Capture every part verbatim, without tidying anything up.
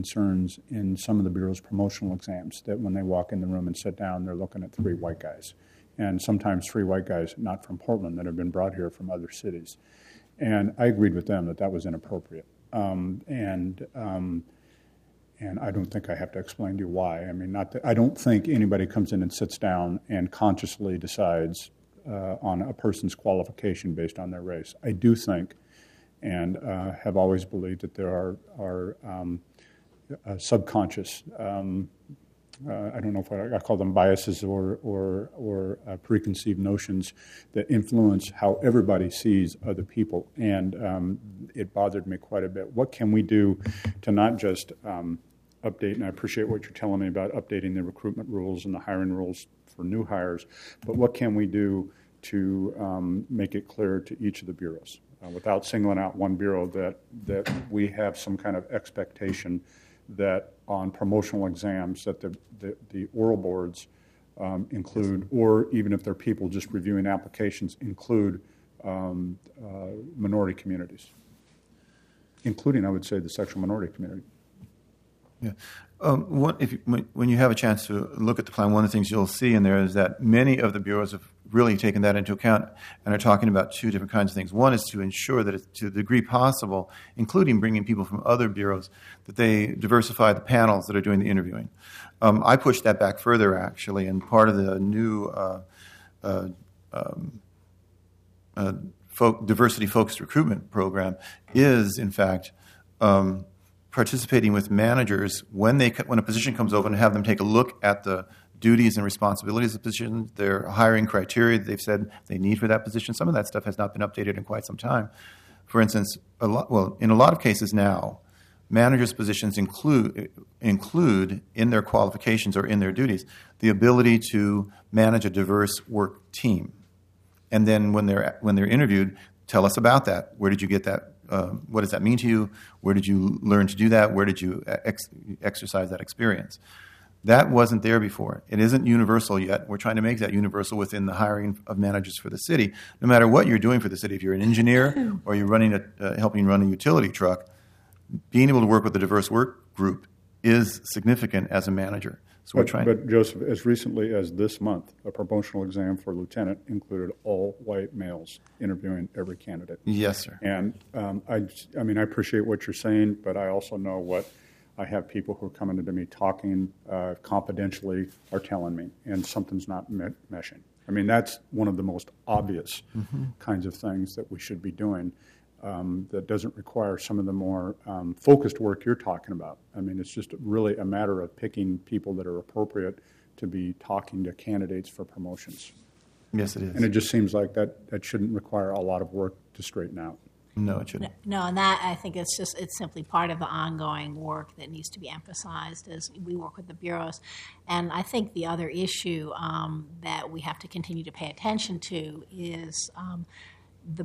concerns in some of the Bureau's promotional exams, that when they walk in the room and sit down, they're looking at three white guys. And sometimes three white guys, not from Portland, that have been brought here from other cities. And I agreed with them that that was inappropriate. Um, and um, and I don't think I have to explain to you why. I mean, not that, I don't think anybody comes in and sits down and consciously decides uh, on a person's qualification based on their race. I do think, and uh, have always believed, that there are, are um, uh, subconscious, um, uh, I don't know if I, I call them biases or, or, or uh, preconceived notions that influence how everybody sees other people. And um, it bothered me quite a bit. What can we do to not just um, update, and I appreciate what you're telling me about updating the recruitment rules and the hiring rules for new hires, but what can we do to um, make it clear to each of the bureaus, uh, without singling out one bureau, that, that we have some kind of expectation that on promotional exams that the, the, the oral boards um, include, or even if they're people just reviewing applications, include um, uh, minority communities, including, I would say, the sexual minority community. Yeah. Um, what, if you, when you have a chance to look at the plan, one of the things you'll see in there is that many of the bureaus have really taken that into account and are talking about two different kinds of things. One is to ensure that, it's, to the degree possible, including bringing people from other bureaus, that they diversify the panels that are doing the interviewing. Um, I pushed that back further, actually, and part of the new uh, uh, um, uh, folk, diversity-focused recruitment program is, in fact, um, participating with managers when they when a position comes open, and have them take a look at the duties and responsibilities of the position, their hiring criteria that they've said they need for that position. Some of that stuff has not been updated in quite some time. For instance, a lot, well, in a lot of cases now, managers' positions include include in their qualifications or in their duties the ability to manage a diverse work team. And then when they're when they're interviewed, tell us about that. Where did you get that? Uh, what does that mean to you? Where did you learn to do that? Where did you ex- exercise that experience? That wasn't there before. It isn't universal yet. We're trying to make that universal within the hiring of managers for the city. No matter what you're doing for the city, if you're an engineer or you're running a, uh, helping run a utility truck, being able to work with a diverse work group is significant as a manager. So we're but, trying. But Joseph, as recently as this month, a promotional exam for lieutenant included all white males interviewing every candidate. Yes, sir. And um, I, I mean, I appreciate what you're saying, but I also know what I have people who are coming into me talking uh, confidentially are telling me, and something's not me- meshing. I mean, that's one of the most obvious mm-hmm. kinds of things that we should be doing. Um, that doesn't require some of the more um, focused work you're talking about. I mean, it's just really a matter of picking people that are appropriate to be talking to candidates for promotions. Yes, it is. And it just seems like that, that shouldn't require a lot of work to straighten out. No, it shouldn't. No, and that, I think it's just, it's simply part of the ongoing work that needs to be emphasized as we work with the bureaus. And I think the other issue um, that we have to continue to pay attention to is um, the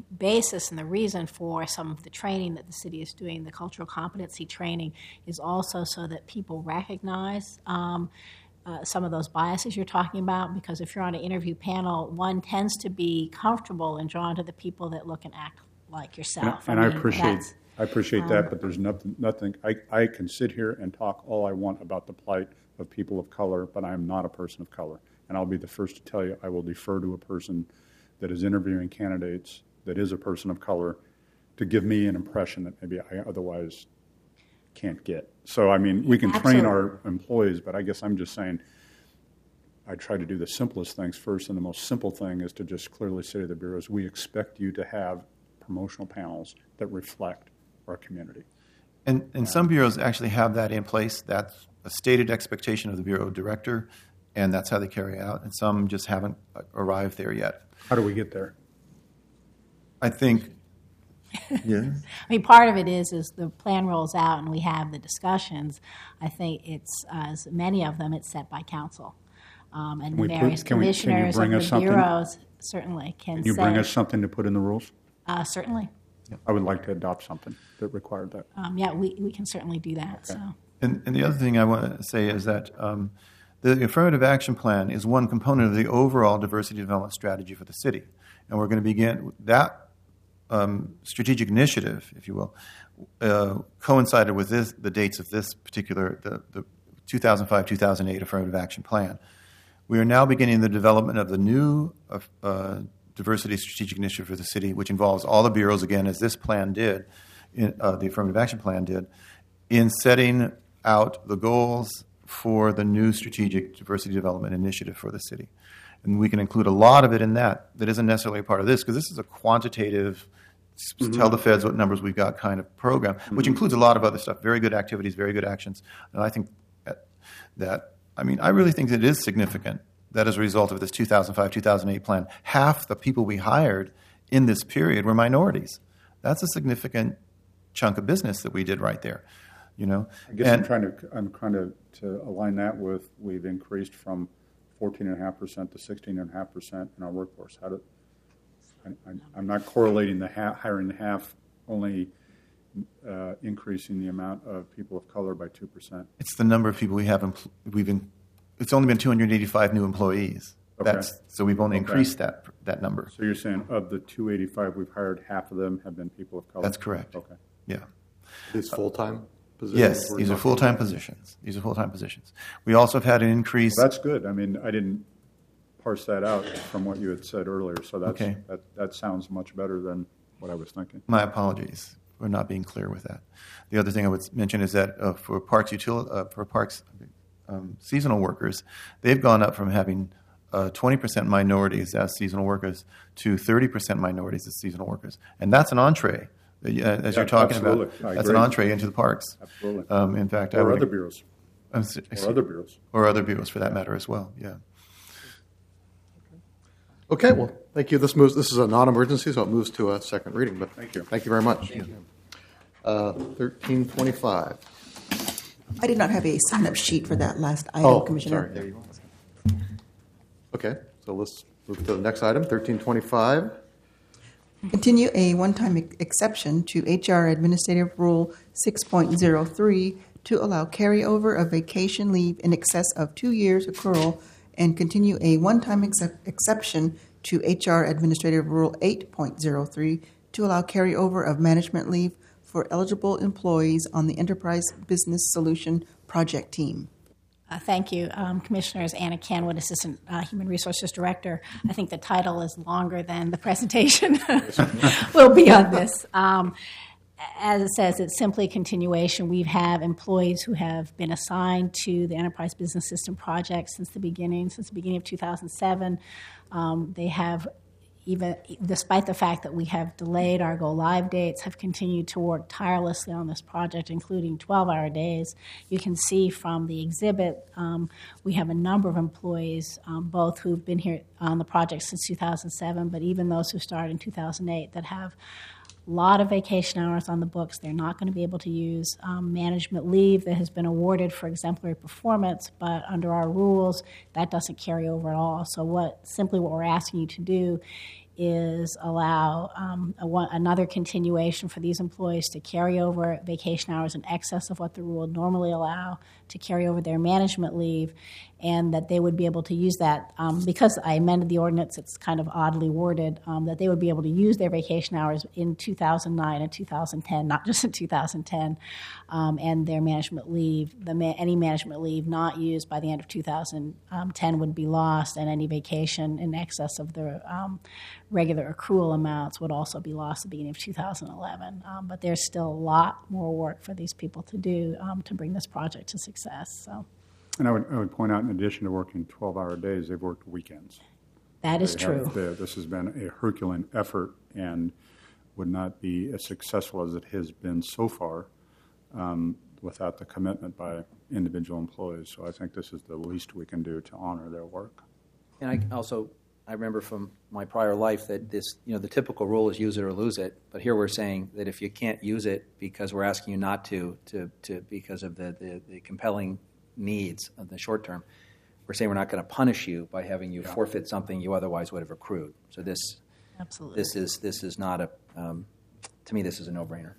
basis and the reason for some of the training that the city is doing, the cultural competency training, is also so that people recognize um, uh, some of those biases you're talking about, because if you're on an interview panel, one tends to be comfortable and drawn to the people that look and act like yourself. And, and I, mean, I appreciate I appreciate um, that, but there's nothing, nothing I, I can sit here and talk all I want about the plight of people of color, but I am not a person of color. And I'll be the first to tell you I will defer to a person that is interviewing candidates that is a person of color to give me an impression that maybe I otherwise can't get. So, I mean, we can Absolutely. train our employees, but I guess I'm just saying I try to do the simplest things first, and the most simple thing is to just clearly say to the bureaus, we expect you to have promotional panels that reflect our community. And, and some bureaus actually have that in place. That's a stated expectation of the bureau director, and that's how they carry it out. And some just haven't arrived there yet. How do we get there? I think, yeah. I mean, part of it is is the plan rolls out and we have the discussions. I think it's, as many of them, it's set by council. Um, and we the various put, can commissioners we, can you bring of us the something? bureaus certainly can, Can you say, bring us something to put in the rules? Uh, certainly. I would like to adopt something that required that. Um, yeah, we, we can certainly do that. Okay. So. And, and the other thing I want to say is that um, the affirmative action plan is one component of the overall diversity development strategy for the city. And we're going to begin that um, strategic initiative, if you will, uh, coincided with this, the dates of this particular, the, the two thousand five two thousand eight Affirmative Action Plan. We are now beginning the development of the new uh, diversity strategic initiative for the city, which involves all the bureaus, again, as this plan did, in, uh, the Affirmative Action Plan did, in setting out the goals for the new strategic diversity development initiative for the city. And we can include a lot of it in that that isn't necessarily a part of this, because this is a quantitative, mm-hmm. tell the feds what numbers we've got kind of program, mm-hmm. which includes a lot of other stuff, very good activities, very good actions. And I think that, that I mean, I really think that it is significant that as a result of this two thousand five two thousand eight plan, half the people we hired in this period were minorities. That's a significant chunk of business that we did right there. You know, I guess and, I'm trying to I'm trying to, to align that with we've increased from fourteen and a half percent to sixteen and a half percent in our workforce. How do I, I, I'm not correlating the ha- hiring the half, only uh, increasing the amount of people of color by two percent. It's the number of people we have. Empl- we've been. It's only been two hundred eighty-five new employees. Okay. That's so we've only okay. increased that that number. So you're saying of the two eighty-five we've hired, half of them have been people of color? That's correct. Okay. Yeah. These full-time positions? Yes, these are full-time positions. These are full-time positions. We also have had an increase. Well, that's good. I mean, I didn't parse that out from what you had said earlier, so that's, okay. that, that sounds much better than what I was thinking. My apologies for not being clear with that. The other thing I would mention is that uh, for parks util- uh, for parks um, seasonal workers, they've gone up from having uh, twenty percent minorities as seasonal workers to thirty percent minorities as seasonal workers, and that's an entree. As yeah, you're talking absolutely. about, I that's agree. an entree into the parks. Absolutely. Um, in fact, or I would, other bureaus. Um, or other bureaus. Or other bureaus, for that matter, as well. Yeah. Okay. Well, thank you. This moves. This is a non-emergency, so it moves to a second reading. But thank you. Thank you very much. Thank you. Uh, thirteen twenty-five. I did not have a sign-up sheet for that last item, Oh, Commissioner. sorry. There you go. Okay. So let's move to the next item. Thirteen twenty-five. Continue a one-time ex- exception to H R Administrative Rule six point oh three to allow carryover of vacation leave in excess of two years accrual, and continue a one-time ex- exception to H R Administrative Rule eight point oh three to allow carryover of management leave for eligible employees on the Enterprise Business Solution Project Team. Uh, thank you, um, Commissioners. Anna Canwood, Assistant uh, Human Resources Director. I think the title is longer than the presentation will be on this. Um, as it says, it's simply a continuation. We have employees who have been assigned to the Enterprise Business System project since the beginning, since the beginning of two thousand seven. Um, they have, even despite the fact that we have delayed our go-live dates, have continued to work tirelessly on this project, including twelve-hour days. You can see from the exhibit, um, we have a number of employees, um, both who've been here on the project since two thousand seven, but even those who started in two thousand eight, that have a lot of vacation hours on the books. They're not going to be able to use um, management leave that has been awarded for exemplary performance, but under our rules, that doesn't carry over at all. So what simply what we're asking you to do is allow um, a one, another continuation for these employees to carry over vacation hours in excess of what the rule would normally allow, to carry over their management leave, and that they would be able to use that. Um, because I amended the ordinance, it's kind of oddly worded, um, that they would be able to use their vacation hours in two thousand nine and two thousand ten, not just in two thousand ten, um, and their management leave, the ma- any management leave not used by the end of two thousand ten would be lost, and any vacation in excess of the um, regular accrual amounts would also be lost at the beginning of two thousand eleven. Um, but there's still a lot more work for these people to do um, to bring this project to success. So, And I would, I would point out, in addition to working twelve-hour days, they've worked weekends. that is They true. have- they- This has been a Herculean effort and would not be as successful as it has been so far um, without the commitment by individual employees. So I think this is the least we can do to honor their work. And I also, I remember from my prior life that this, you know, the typical rule is use it or lose it. But here we're saying that if you can't use it because we're asking you not to, to, to because of the, the, the compelling needs of the short term, we're saying we're not going to punish you by having you yeah. forfeit something you otherwise would have accrued. So this, Absolutely. this is this is not a, um, to me, this is a no-brainer.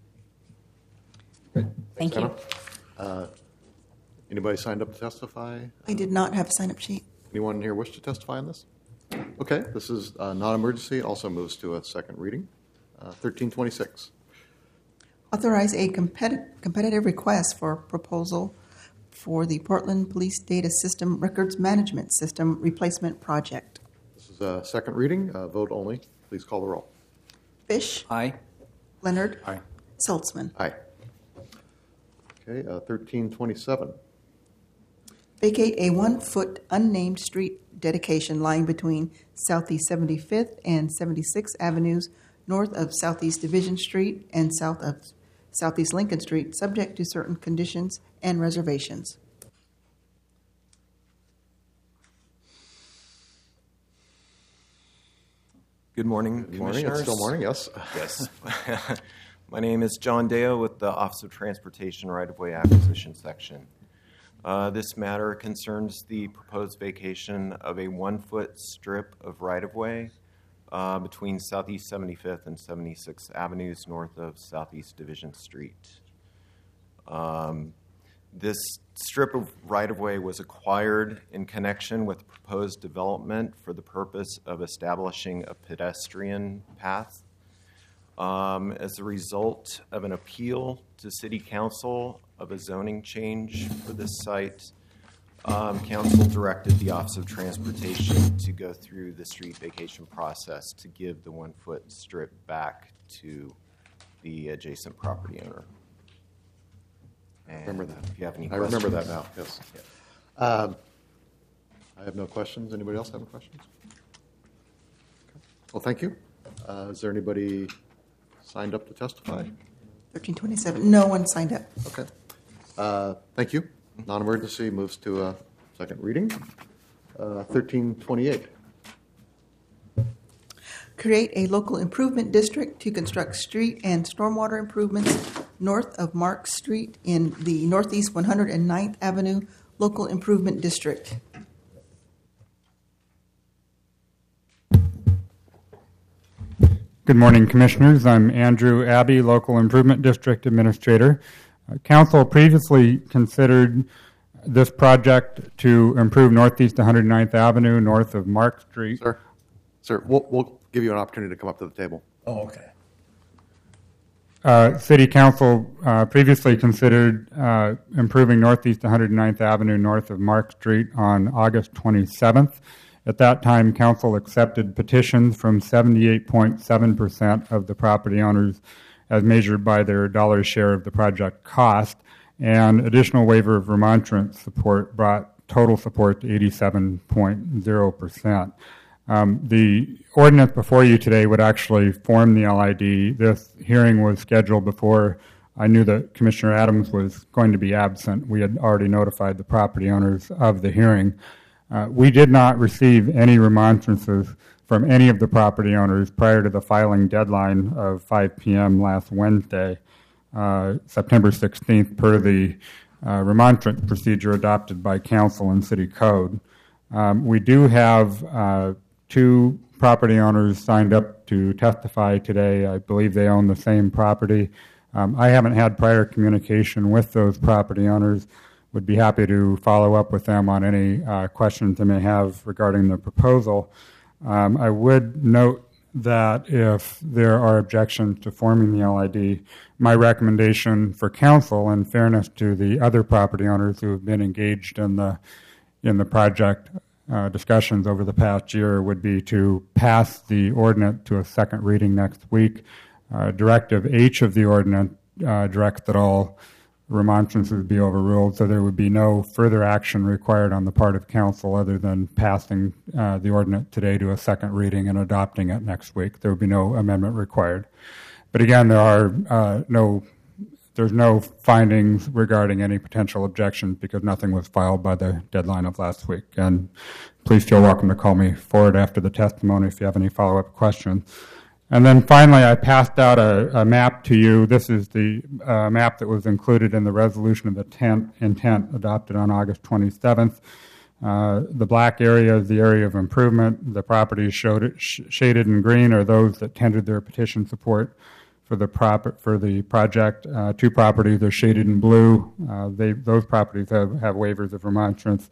Yeah. Thank you. Uh, anybody signed up to testify? I did not have a sign-up sheet. Anyone here wish to testify on this? Okay, this is uh, non-emergency. Also moves to a second reading. Uh, thirteen twenty-six. Authorize a competi- competitive request for proposal for the Portland Police Data System Records Management System Replacement Project. This is a second reading, uh, vote only. Please call the roll. Fish, Aye. Leonard, Aye. Saltzman. Aye. Okay, uh, thirteen twenty-seven. Vacate a one-foot unnamed street dedication lying between Southeast seventy-fifth and seventy-sixth Avenues, north of Southeast Division Street and south of Southeast Lincoln Street, subject to certain conditions and reservations. Good morning, Good morning. Commissioners. It's still morning, yes. Yes. My name is John Deo with the Office of Transportation Right-of-Way Acquisition Section. Uh, this matter concerns the proposed vacation of a one-foot strip of right-of-way uh, between Southeast seventy-fifth and seventy-sixth Avenues north of Southeast Division Street. Um, this strip of right-of-way was acquired in connection with proposed development for the purpose of establishing a pedestrian path. Um, as a result of an appeal to City Council of a zoning change for this site, um, Council directed the Office of Transportation to go through the street vacation process to give the one-foot strip back to the adjacent property owner. And Remember that. If you have any I questions. remember that now, yes. Um, I have no questions. Anybody else have any questions? Okay. Well, thank you. Uh, is there anybody signed up to testify? thirteen twenty-seven. No one signed up. Okay. Uh, thank you. Non-emergency moves to a second reading. Uh, thirteen twenty-eight. Create a local improvement district to construct street and stormwater improvements north of Mark Street in the Northeast one hundred ninth Avenue Local Improvement District. Good morning, Commissioners. I'm Andrew Abbey, Local Improvement District Administrator. Uh, Council previously considered this project to improve Northeast one hundred ninth Avenue north of Mark Street. Sir, sir, we'll, we'll give you an opportunity to come up to the table. Oh, okay. Uh, City Council uh, previously considered uh, improving Northeast one hundred ninth Avenue north of Mark Street on August twenty-seventh. At that time, Council accepted petitions from seventy-eight point seven percent of the property owners as measured by their dollar share of the project cost, and additional waiver of remonstrance support brought total support to eighty-seven point zero percent. Um, the ordinance before you today would actually form the L I D. This hearing was scheduled before I knew that Commissioner Adams was going to be absent. We had already notified the property owners of the hearing. Uh, we did not receive any remonstrances from any of the property owners prior to the filing deadline of five p.m. last Wednesday, uh, September sixteenth, per the uh, remonstrance procedure adopted by Council and City Code. Um, we do have uh, two property owners signed up to testify today. I believe they own the same property. Um, I haven't had prior communication with those property owners. Would be happy to follow up with them on any uh, questions they may have regarding the proposal. Um, I would note that if there are objections to forming the L I D, my recommendation for council, in fairness to the other property owners who have been engaged in the in the project uh, discussions over the past year, would be to pass the ordinance to a second reading next week. Uh, Directive H of the ordinance uh, directs that all remonstrances be overruled, so there would be no further action required on the part of council other than passing uh, the ordinance today to a second reading and adopting it next week. There would be no amendment required. But again, there are uh, no, there's no findings regarding any potential objections because nothing was filed by the deadline of last week. And please feel welcome to call me forward after the testimony if you have any follow-up questions. And then finally, I passed out a, a map to you. This is the uh, map that was included in the resolution of intent, intent adopted on August twenty-seventh. Uh, the black area is the area of improvement. The properties showed, sh- shaded in green are those that tendered their petition support for the prop- for the project. Uh, two properties are shaded in blue. Uh, they, those properties have, have waivers of remonstrance.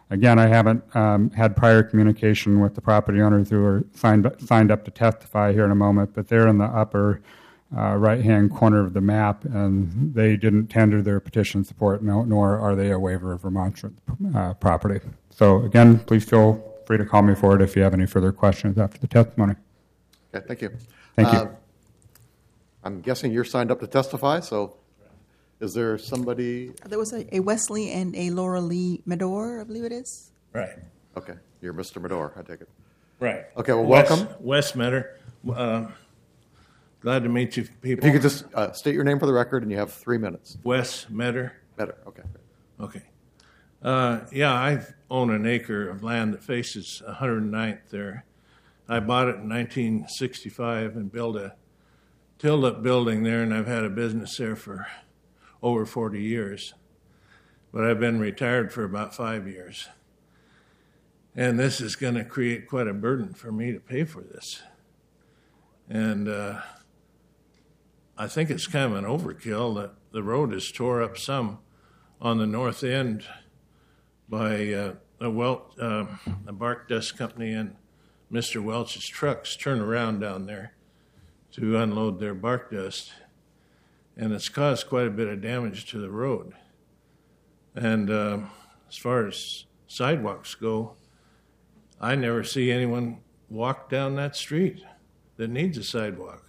Again, I haven't um, had prior communication with the property owners who are signed, signed up to testify here in a moment, but they're in the upper uh, right-hand corner of the map, and they didn't tender their petition support, no, nor are they a waiver of remonstrance uh, property. So again, please feel free to call me forward if you have any further questions after the testimony. Okay, thank you. Thank you. Uh, I'm guessing you're signed up to testify, so is there somebody? There was a, a Wesley and a Laura Lee Medor, I believe it is. Right, Okay, you're Mister Medor, I take it. right. Okay, well, Wes- welcome. Wes Metter. Uh, glad to meet you people. If you could just uh, state your name for the record, and you have three minutes. Wes Metter. Better, okay. Okay. Uh, yeah, I own an acre of land that faces one hundred ninth there. I bought it in nineteen sixty-five and built a tilled-up building there, and I've had a business there for over forty years. But I've been retired for about five years. And this is going to create quite a burden for me to pay for this. And uh, I think it's kind of an overkill that the road is tore up some on the north end by uh, a, Wel- uh, a bark dust company and Mister Welch's trucks turn around down there to unload their bark dust. And it's caused quite a bit of damage to the road. And uh, as far as sidewalks go, I never see anyone walk down that street that needs a sidewalk.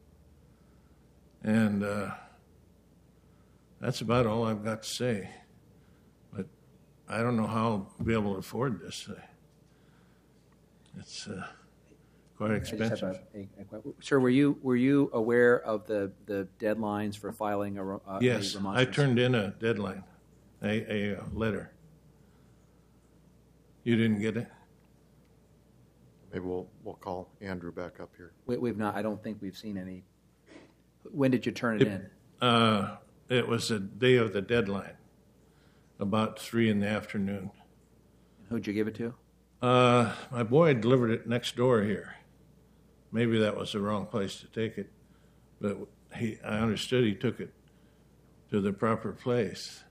And uh, that's about all I've got to say. But I don't know how I'll be able to afford this. It's uh, quite I just have expensive. a- a- a que- Sir, were you were you aware of the, the deadlines for filing a, ro- uh, a Yes, I remonstrance? turned in a deadline, a, a letter. You didn't get it? Maybe we'll, we'll call Andrew back up here. We, we've not. I don't think we've seen any. When did you turn it, It- in? Uh, it was the day of the deadline, about three in the afternoon. Who'd you give it to? Uh, my boy delivered it next door here. Maybe that was the wrong place to take it, but he, I understood he took it to the proper place.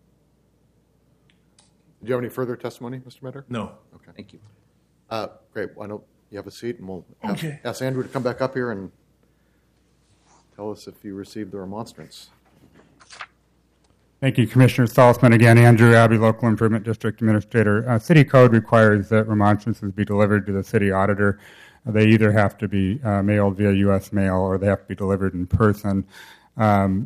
Do you have any further testimony, Mister Metter? No. Okay. Thank you. Uh, great. Why don't you have a seat, and we'll ask, Okay. ask Andrew to come back up here and tell us if you received the remonstrance. Thank you, Commissioner Saltzman. Again, Andrew Abbey, Local Improvement District Administrator. Uh, city code requires that remonstrances be delivered to the city auditor. Uh, they either have to be uh, mailed via U S mail or they have to be delivered in person. Um,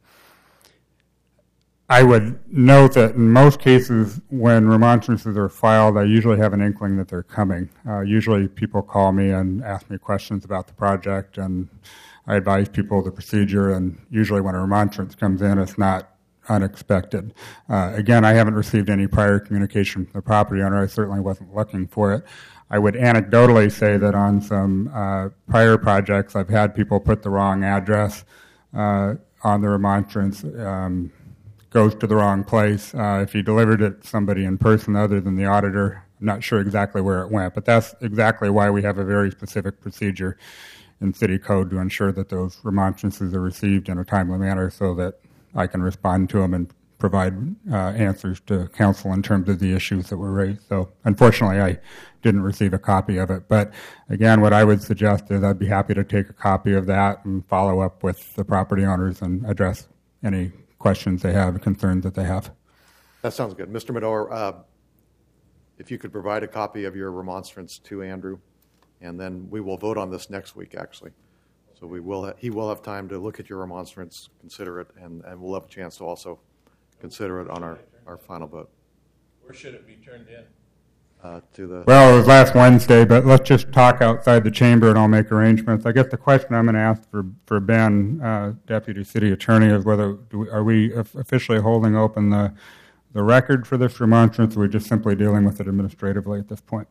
I would note that in most cases, when remonstrances are filed, I usually have an inkling that they're coming. Uh, usually people call me and ask me questions about the project, and I advise people of the procedure, and usually when a remonstrance comes in, it's not unexpected. Uh, again, I haven't received any prior communication from the property owner. I certainly wasn't looking for it. I would anecdotally say that on some uh, prior projects, I've had people put the wrong address uh, on the remonstrance. Um, goes to the wrong place. Uh, if you delivered it to somebody in person other than the auditor, I'm not sure exactly where it went, but that's exactly why we have a very specific procedure in city code to ensure that those remonstrances are received in a timely manner so that I can respond to them and provide uh, answers to council in terms of the issues that were raised. So unfortunately, I didn't receive a copy of it. But again, what I would suggest is I'd be happy to take a copy of that and follow up with the property owners and address any questions they have, concerns that they have. That sounds good. Mister Medor, uh, if you could provide a copy of your remonstrance to Andrew, and then we will vote on this next week, actually. So we will. Ha- he will have time to look at your remonstrance, consider it, and, and we'll have a chance to also consider it on our, our final vote. Where should it be turned in? Uh, to the Well, it was last Wednesday, but let's just talk outside the chamber and I'll make arrangements. I guess the question I'm going to ask for, for Ben, uh, Deputy City Attorney, is whether do we, are we officially holding open the, the record for this remonstrance, or are we just simply dealing with it administratively at this point?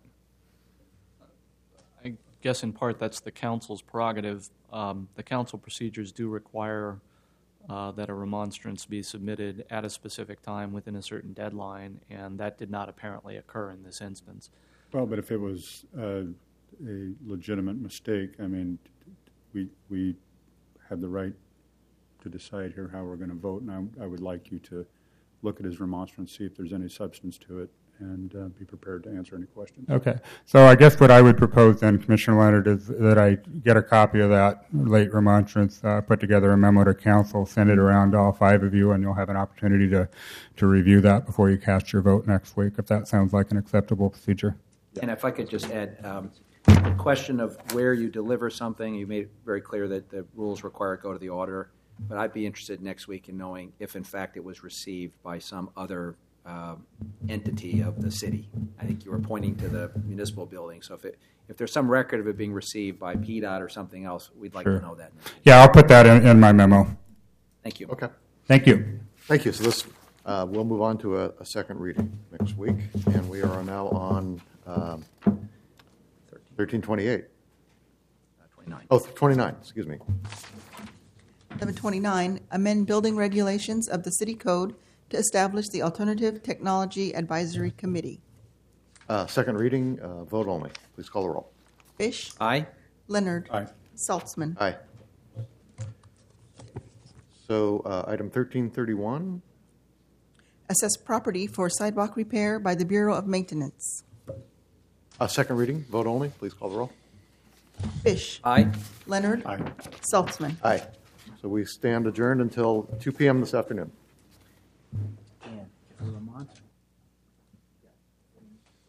I guess in part that's the council's prerogative. Um, the council procedures do require uh, that a remonstrance be submitted at a specific time within a certain deadline, and that did not apparently occur in this instance. Well, but if it was uh, a legitimate mistake, I mean, we we have the right to decide here how we're going to vote, and I, I would like you to look at his remonstrance, see if there's any substance to it, and uh, be prepared to answer any questions. Okay. So I guess what I would propose then, Commissioner Leonard, is that I get a copy of that late remonstrance, uh, put together a memo to council, send it around to all five of you, and you'll have an opportunity to, to review that before you cast your vote next week, if that sounds like an acceptable procedure. And if I could just add, um, the question of where you deliver something, you made it very clear that the rules require it go to the auditor, but I'd be interested next week in knowing if, in fact, it was received by some other uh, entity of the city. I think you were pointing to the municipal building, so if it, if there's some record of it being received by P DOT or something else, we'd like Sure. to know that. Yeah, I'll put that in, in my memo. Thank you. Okay. Thank you. Thank you. So this, uh, we'll move on to a, a second reading next week, and we are now on um, thirteen twenty-eight. twenty-nine. Oh, twenty-nine, excuse me. eleven twenty-nine, amend building regulations of the city code to establish the Alternative Technology Advisory Committee. Uh, Second reading, uh, vote only. Please call the roll. Fish, Aye. Leonard, Aye. Saltzman. Aye. So uh, item thirteen thirty-one, Assess property for sidewalk repair by the Bureau of Maintenance. uh, second reading, vote only. Please call the roll. Fish, Aye. Leonard, Aye. Saltzman. Aye. So we stand adjourned until two p.m. this afternoon.